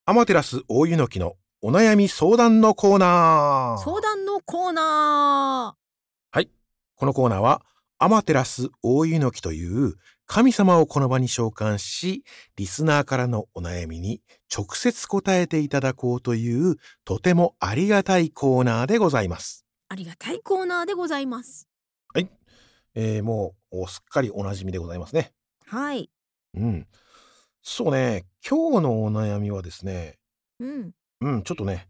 アマテラス大湯の木のお悩み相談のコーナー。 相談のコーナはい。このコーナーは、アマテラス大湯の木という神様をこの場に召喚し、リスナーからのお悩みに直接答えていただこうという、とてもありがたいコーナーでございます。 ありがたいコーナーでございます。 はい。もうすっかりおなじみでございますね。 はい。 うん。そうね、今日のお悩みはですね、 うん。 ちょっとね、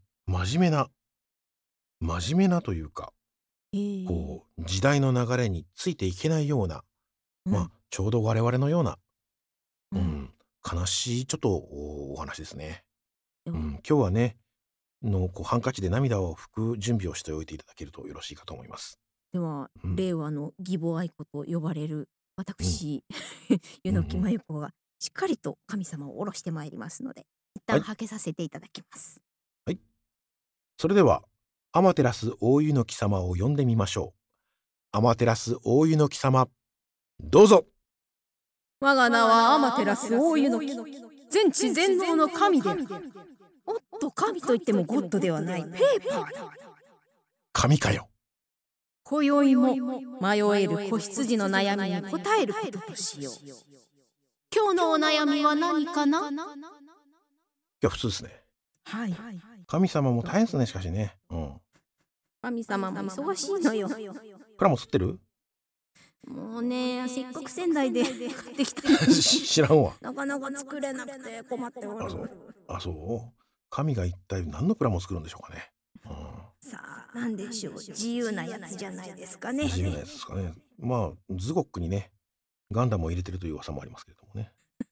真面目なというか、時代の流れについていけないような、ちょうど我々のような、 うん。 悲しいちょっとお話ですね。 では、 今日はね、ハンカチで涙を拭く準備をしておいていただけるとよろしいかと思います。うん、 令和の義母愛子と呼ばれるうん、 私、 う柚木んうん。 真由子がしっかりと神様を下ろしてまいりますので、一はい、 旦はけさせていただきます。 はい。それでは、アマテラス大湯の貴様を呼んでみましょう。アマテラス大湯の貴様、どうぞ。 我が名はアマテラス大湯の木。全知全能の神である。おっと、神といってもゴッドではない。ペーパーだ。 神かよ。 今宵も迷える子羊の悩みに答えることとしよう。今日のお悩みは何かな？ いや、普通ですね。 はい。 神様も大変ですね、しかしね。 神様も忙しいのよ。 プラモ吸ってる？ もうね、せっかく仙台で買ってきた知らんわ。 なかなか作れなくて困っておる。 あ、そう。あ、そう。神が一体何のプラモ作るんでしょうかね。 さあ、なんでしょう。自由なやつじゃないですかね。 自由なやつですかね。まあ、ズゴックにね、ガンダムを入れてるという噂もありますけれどもね。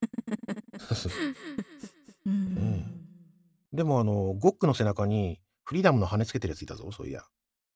ううん。 ん。 でもゴックの背中にフリーダムの羽つけてるやついたぞ、そういや。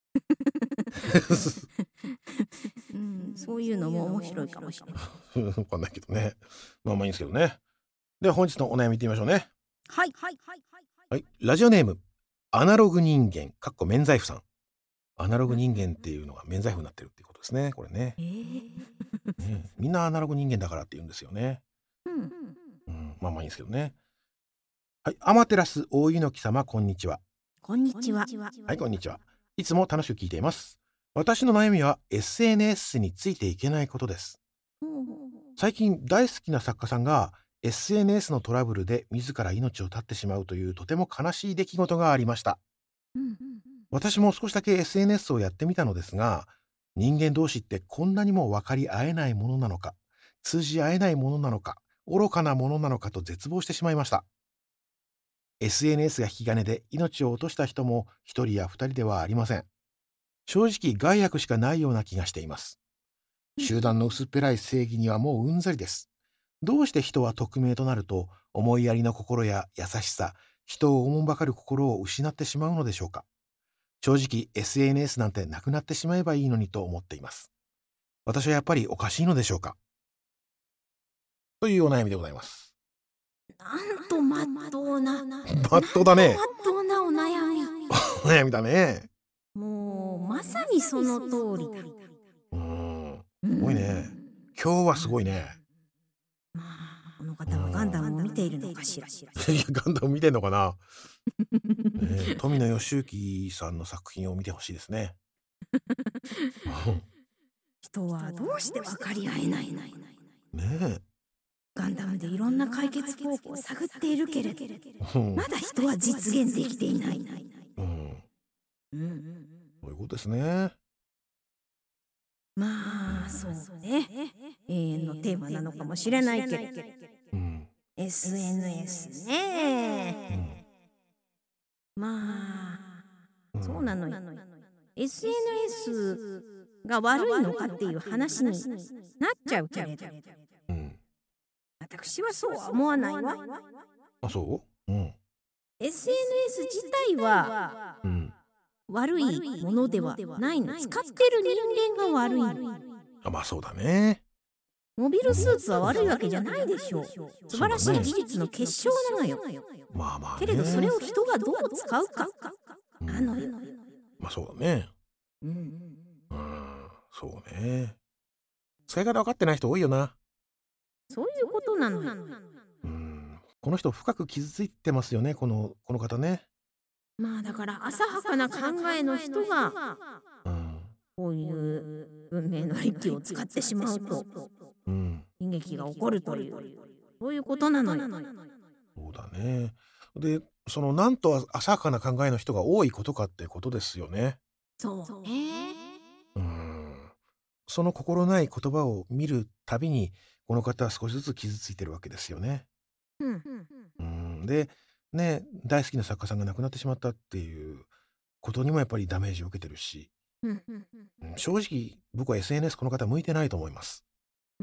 うん、そういうのも面白いかもしれない。 わかんないけどね。まあまあいいんですけどね。では本日のお悩みいってみましょうね。 はい。 はい。ラジオネーム、アナログ人間、かっこ免罪符さん。アナログ人間っていうのが免罪符になってるっていうことですね、これね。みんなアナログ人間だからって言うんですよね。 うん。 まあまあいいんですけどね。はい。アマテラス大湯の木様、こんにちは。 こんにちは。 はい、こんにちは。いつも楽しく聞いています。私の悩みは SNS についていけないことです。最近大好きな作家さんが SNS のトラブルで自ら命を絶ってしまうというとても悲しい出来事がありました。 うん。 私も少しだけ SNS をやってみたのですが、人間同士ってこんなにも分かり合えないものなのか、通じ合えないものなのか、愚かなものなのかと絶望してしまいました。SNS が引き金で命を落とした人も一人や二人ではありません。正直害悪しかないような気がしています。集団の薄っぺらい正義にはもううんざりです。どうして人は匿名となると思いやりの心や優しさ、人をおもんばかる心を失ってしまうのでしょうか。正直 SNS なんてなくなってしまえばいいのにと思っています。私はやっぱりおかしいのでしょうか、というお悩みでございます。 なんとまっとうな。 まっとうだね。 まっとうなお悩み。 お悩みだね。 もうまさにその通りだ。 すごいね。今日はすごいね。 まあ、この方はガンダムを見ているのかしら。 いや、ガンダム見てんのかな。富野義行さんの作品を見てほしいですね。 人はどうして分かり合えないの？ ねえ。 ガンダムでいろんな解決方法を探っているけれど、 うん。 まだ人は実現できていない。 そういうことですね。 まあ、そうね。永遠のテーマなのかもしれないけれど。 うん。 SNS ね。まあ、そうなのよ。SNS が悪いのかっていう話になっちゃうけれど、 うん。 私はそうは思わないわ。 あ、そう？ SNS 自体は悪いものではないの。使ってる人間が悪いの。 あ、まあそうだね。 モビルスーツは悪いわけじゃないでしょう。素晴らしい技術の結晶なのよ。 まあまあね。 けれどそれを人がどう使うかなのよ。 まあそうだね。そうね。使い方分かってない人多いよな。 そういうことなのよ。 この人深く傷ついてますよね、この方ね。 まあだから浅はかな考えの人がうん。 こういう文明の利器を使ってしまうとうん。 悲劇が起こるという、そういうことなのよ。 そうだね。で、なんと浅はかな考えの人が多いことかってことですよね。 そうね。 うん。その心ない言葉を見るたびに、この方は少しずつ傷ついてるわけですよね。 うん。 うん。で、ね、大好きな作家さんが亡くなってしまったっていうことにもやっぱりダメージを受けてるし、 うん。 うん、正直僕は SNS この方向いてないと思います。 うん。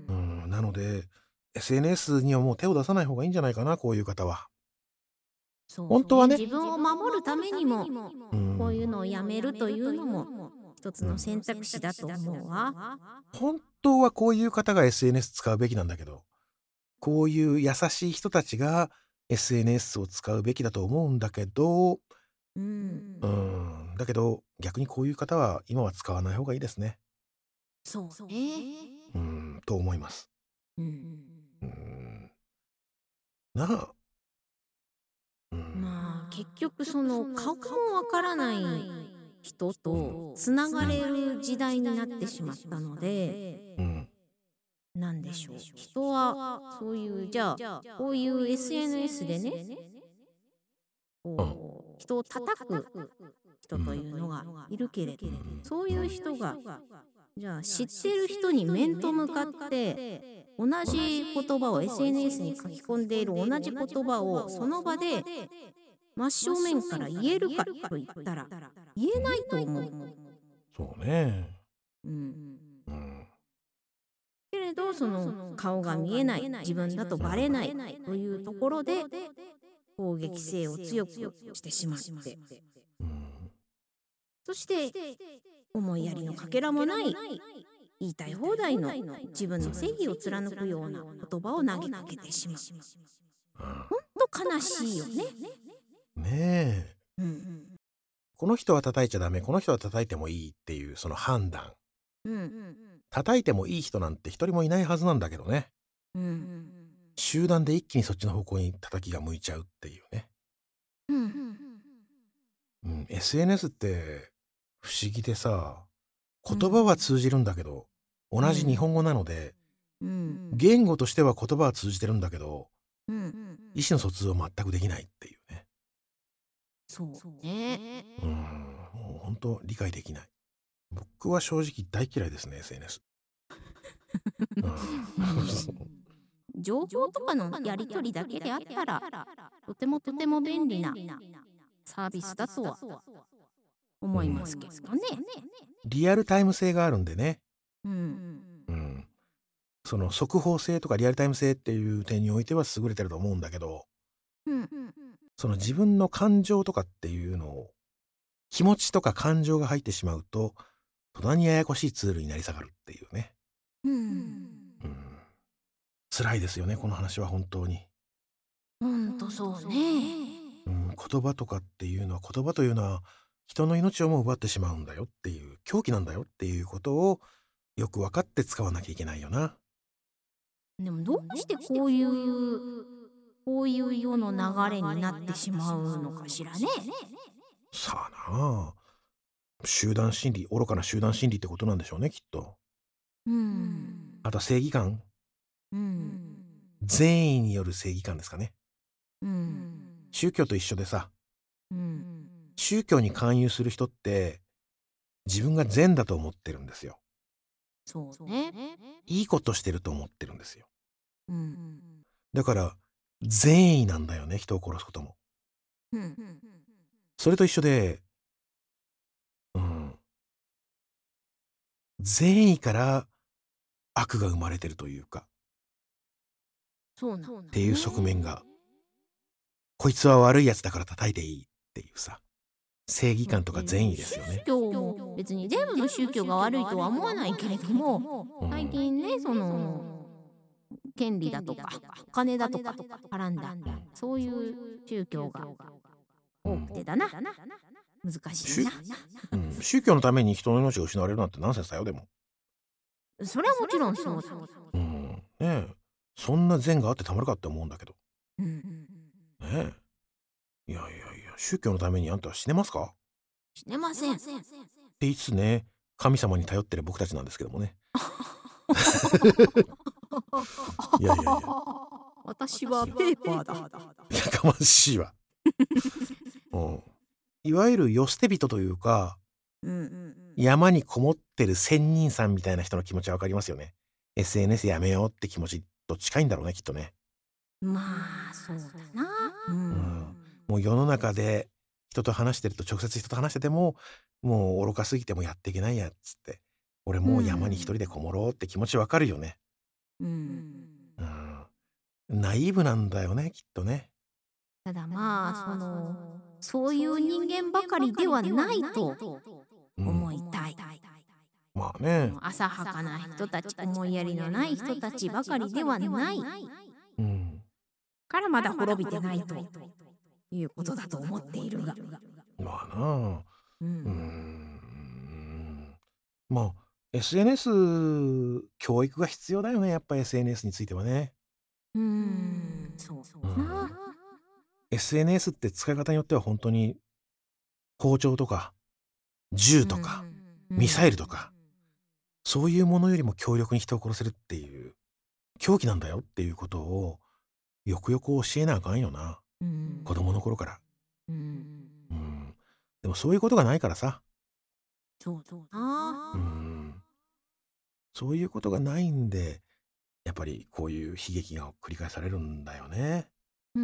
うん。なので、SNS にはもう手を出さない方がいいんじゃないかな、こういう方は。 そうね。 本当はね。 自分を守るためにもうん。 こういうのをやめるというのも一つの選択肢だと思うわ。 本当はこういう方が SNS 使うべきなんだけど、こういう優しい人たちが SNS を使うべきだと思うんだけど、 うん。 だけど逆にこういう方は今は使わない方がいいですね。 そうね。 と思います。 うん。 うーん、なあ、 まあ結局その顔もわからない人とつながれる時代になってしまったので、 うん、 なんでしょう。人はそういうじゃあこういう SNS でね、 うん、 こう人を叩く人というのがいるけれど、そういう人がじゃあ知ってる人に面と向かって同じ言葉を SNS に書き込んでいる同じ言葉をその場で真正面から言えるかと言ったら言えないと思う。 そうね。 うん、 うん、 けれどその顔が見えない自分だとバレないというところで攻撃性を強くしてしまって、 うん、 そして思いやりのかけらもない言いたい放題の自分の正義を貫くような言葉を投げかけてしまう。ほんと悲しいよね。 ねえ。 うん。 この人は叩いちゃダメ、この人は叩いてもいいっていうその判断。 うん。 叩いてもいい人なんて一人もいないはずなんだけどね。 うん。 集団で一気にそっちの方向に叩きが向いちゃうっていうね。 うん。 SNS って不思議でさ、 うん。 言葉は通じるんだけど、同じ日本語なので、 うん。 言語としては言葉は通じてるんだけど、 うん。 意思の疎通は全くできないっていうね。 そうね。 もう本当理解できない。僕は正直大嫌いですね、SNS。うん。そう。 情報とかのやり取りだけであったらとても便利なサービスだとは思いますけどね。 リアルタイム性があるんでね。 うん。 うん。その速報性とかリアルタイム性っていう点においては優れてると思うんだけど、 うん。 その自分の感情とかっていうのを、気持ちとか感情が入ってしまうと、途端にややこしいツールになり下がるっていうね。 うん。 うん。辛いですよね、この話は本当に。 ほんとそうね。 言葉とかっていうのは、言葉というのは人の命をも奪ってしまうんだよっていう、狂気なんだよっていうことをよく分かって使わなきゃいけないよな。 でもどうしてこういう世の流れになってしまうのかしらね。 さあなあ。集団心理、愚かな集団心理ってことなんでしょうね、きっと。 うん。 あとは正義感、 うん。 善意による正義感ですかね。 うん。 宗教と一緒でさ、 うん。 宗教に勧誘する人って自分が善だと思ってるんですよ。 そうね。 いいことしてると思ってるんですよ。 うん。 だから善意なんだよね、人を殺すことも。 うん。 それと一緒で、うん、善意から悪が生まれてるというか、 そうなんだっていう側面ね。 が、こいつは悪いやつだから叩いていいっていうさ、正義感とか善意ですよね。 宗教も別に全部の宗教が悪いとは思わないけれども、最近ね、その権利だとかお金だとか絡んだそういう宗教が多くてだな。難しいな。 宗教のために人の命が失われるなんてナンセンスだよ、でも。 それはもちろんそうだ。 ねえ。そんな善があってたまるかって思うんだけど。 うんうん。 ねえ。いやいやいや、宗教のためにあんたは死ねますか？ 死ねません。 って言いつつね、神様に頼ってる僕たちなんですけどもね。いやいやいや、 私はペーパーだ。 やかましいわ。うん。いわゆる世捨て人というか、 うん。 山にこもってる仙人さんみたいな人の気持ちはわかりますよね。SNS やめようって気持ちと近いんだろうね、きっとね。 まあ、そうだな。ううん。 ん。 もう世の中で人と話してると直接人と話してても、もう愚かすぎてもやっていけないやっつって、俺もう山に一人でこもろうって気持ちわかるよね。 うん。 うん。ナイーブなんだよね、きっとね。 ただまあ、そういう人間ばかりではないとうん。 思いたい。 まあね。 浅はかな人たち、思いやりのない人たちばかりではないうん。 からまだ滅びてないということだと思っているが。 まあなあ。 ううーん。 ん。まあ、SNS 教育が必要だよね、やっぱ SNS についてはね。 そううん。 だな。 SNS って使い方によっては本当に包丁とか銃とかミサイルとか、そういうものよりも強力に人を殺せるっていう凶器なんだよっていうことをよくよく教えなあかんよな。子供の頃から。 うん。 うん。でもそういうことがないからさ。 そうだな。 うん。そういうことがないんで、やっぱりこういう悲劇が繰り返されるんだよね。 うん。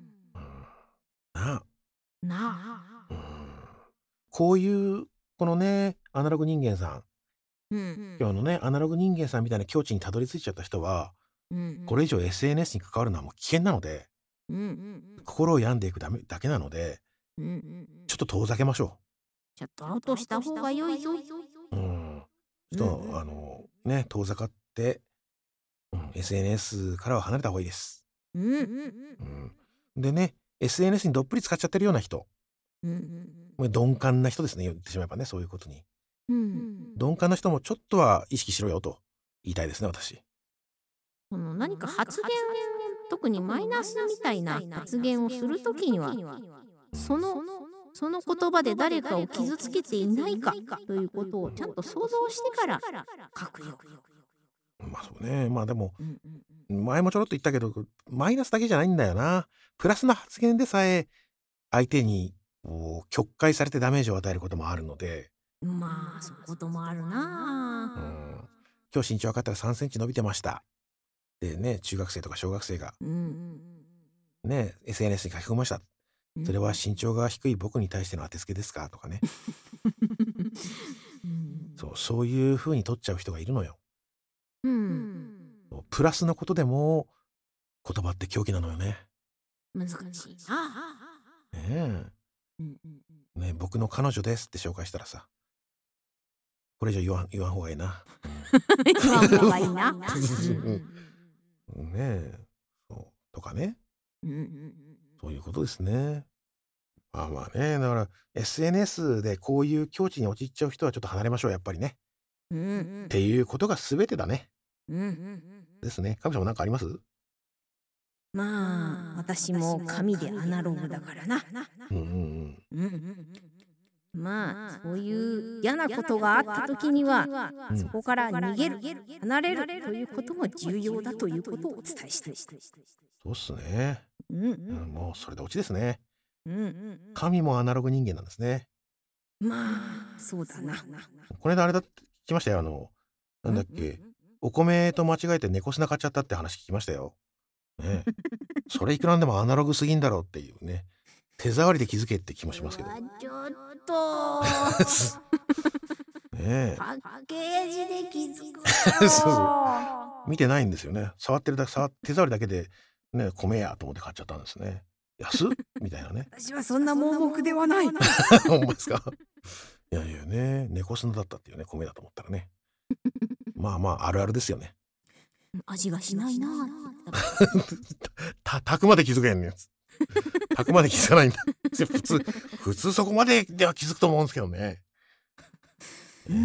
うん。なあ。 なあ。 うん。こういう、このね、アナログ人間さん、 うん。 今日のね、アナログ人間さんみたいな境地にたどり着いちゃった人は、これ以上 SNS に関わるのはもう危険なので、心を病んでいくだけなので、ちょっと遠ざけましょちょっとアウトした方が良いぞ。 う。うん。ちょっと、ね、遠ざかって、うん、SNS からは離れた方がいいです。 うん。 うん。でね、SNS にどっぷり使っちゃってるような人、 うん。 鈍感な人ですね、言ってしまえばね、そういうことに。 うん。 鈍感な人もちょっとは意識しろよと言いたいですね、私。 何か発言、特にマイナスみたいな発言をするときには、 うん。 その、その言葉で誰かを傷つけていないかということをちゃんと想像してから書くよ。 まあそうね。まあでも、 うん。 前もちょろっと言ったけど、マイナスだけじゃないんだよな。プラスな発言でさえ、相手にこう曲解されてダメージを与えることもあるので、 まあ、そういうこともあるな。 うん。今日身長測ったら3センチ伸びてました。でね、中学生とか小学生がうん。 ね、SNS に書き込みました。それは身長が低い僕に対しての当てつけですかとかね。そう、そういう風に取っちゃう人がいるのよ。 うん。 プラスのことでも言葉って狂気なのよね。 難しいな。 ねうんえ。ね、僕の彼女ですって紹介したらさ、これ以上言わん方がいいな。 言わん方がいいな。 うん。ねえ。そう。とかね。 うん。 そういうことですね。まあまあね。だから SNS でこういう境地に陥っちゃう人はちょっと離れましょう、やっぱりね。っていうことが全てだね。ですね。神様なんかあります？ まあ、私も紙でアナログだからな。 うんうんうん。まあ、そういう嫌なことがあった時には、 うん。 そこから逃げる、離れるということも重要だということをお伝えしたい。 そうっすね。 うん。 もうそれでオチですね。 うん。 神もアナログ人間なんですね。 まあ、そうだな。 この間あれだって聞きましたよ。なんだっけ、お米と間違えて猫砂買っちゃったって話聞きましたよ。ねえ。それいくらなんでもアナログすぎんだろうっていうね。手触りで気づけって気もしますけど。 ちょっと、 ねパッケージで気づくえ。そうそう。 よ。 見てないんですよね。手触りだけで、ね、米やと思って買っちゃったんですね。安っみたいなね。 私はそんな盲目ではない。 ほんまですか。いやいやね、猫砂だったっていうね、米だと思ったらね。まあまあ、あるあるですよね。 味がしないな。 炊くまで気づけへんねんやつ。炊くまで気づかないんだ。普通そこまででは気づくと思うんですけどね。 うん。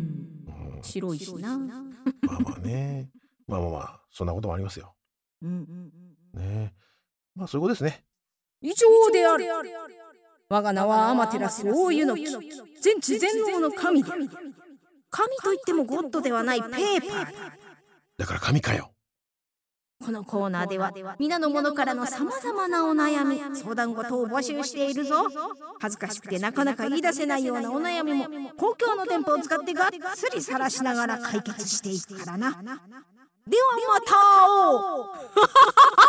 うん。 白いしな。 まあまあね。まあまあまあ、そんなこともありますよ。 うん。 ね。まあそういうことですね。 以上である。我が名は天照大湯の木、全知全能の神である。 神といってもゴッドではないペーパー。 だから神かよ。 このコーナーでは皆の者からのさまざまなお悩み相談事を募集しているぞ。恥ずかしくてなかなか言い出せないようなお悩みも公共の電波を使ってがっつり晒しながら解決していくからな。ではまた会おう